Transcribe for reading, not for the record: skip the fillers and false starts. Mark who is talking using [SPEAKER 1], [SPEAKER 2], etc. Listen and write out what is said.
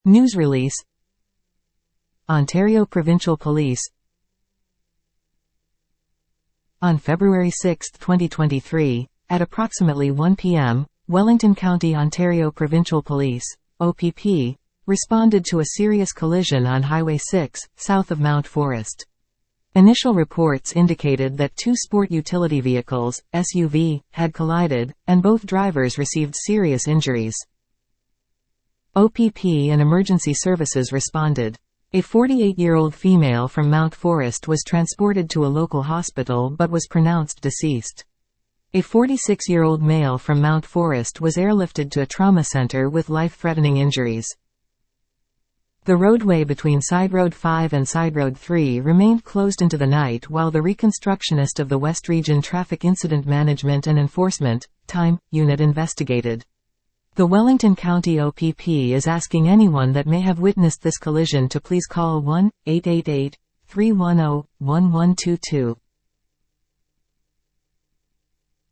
[SPEAKER 1] News release. Ontario Provincial Police. On February 6, 2023, at approximately 1 p.m., Wellington County, Ontario Provincial Police, OPP, responded to a serious collision on Highway 6, south of Mount Forest. Initial reports indicated that two sport utility vehicles, SUV, had collided, and both drivers received serious injuries. OPP and emergency services responded. A 48-year-old female from Mount Forest was transported to a local hospital but was pronounced deceased. A 46-year-old male from Mount Forest was airlifted to a trauma center with life-threatening injuries. The roadway between Side Road 5 and Side Road 3 remained closed into the night while the reconstructionist of the West Region Traffic Incident Management and Enforcement (TIME) unit investigated. The Wellington County OPP is asking anyone that may have witnessed this collision to please call 1-888-310-1122.